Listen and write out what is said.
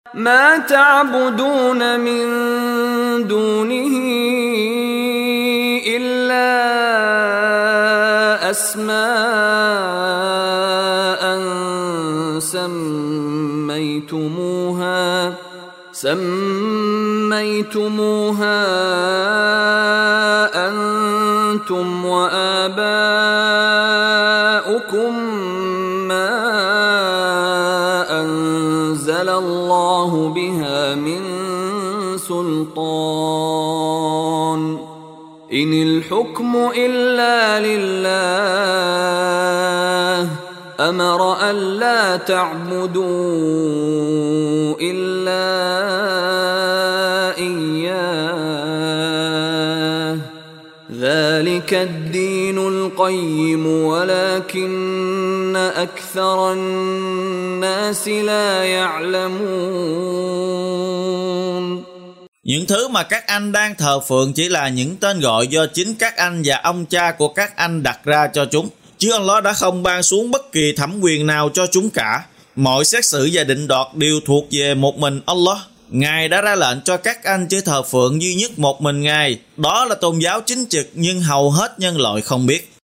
ما تعبدون من دونه إلا أسماء سميتموها أنتم وآباؤكم ما أنزل الله بها من سلطان إن الحكم إلا لله أمر ألا تعبدوا إلا إياه ذلك الدين القيم ولكن أكثر الناس لا يعلمون. Những thứ mà các anh đang thờ phượng chỉ là những tên gọi do chính các anh và ông cha của các anh đặt ra cho chúng, chứ Allah đã không ban xuống bất kỳ thẩm quyền nào cho chúng cả. Mọi xét xử và định đoạt đều thuộc về một mình Allah. Ngài đã ra lệnh cho các anh chỉ thờ phượng duy nhất một mình Ngài. Đó là tôn giáo chính trực nhưng hầu hết nhân loại không biết.